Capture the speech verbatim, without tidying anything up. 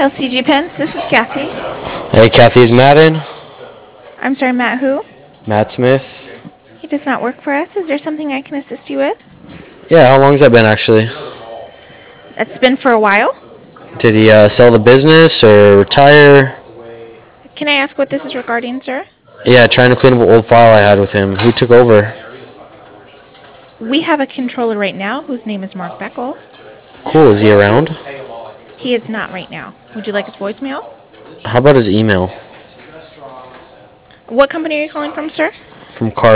L C G Pens, this is Kathy. Hey, Kathy, is Matt in? I'm sorry, Matt who? Matt Smith? He does not work for us. Is there something I can assist you with? Yeah, how long's that been, actually? That's been for a while. Did he uh, sell the business or retire? Can I ask what this is regarding, sir? Yeah, trying to clean up an old file I had with him. Who took over? We have a controller right now whose name is Mark Beckel. Cool, is he around? He is not right now. Would you like his voicemail? How about his email? What company are you calling from, sir? From Car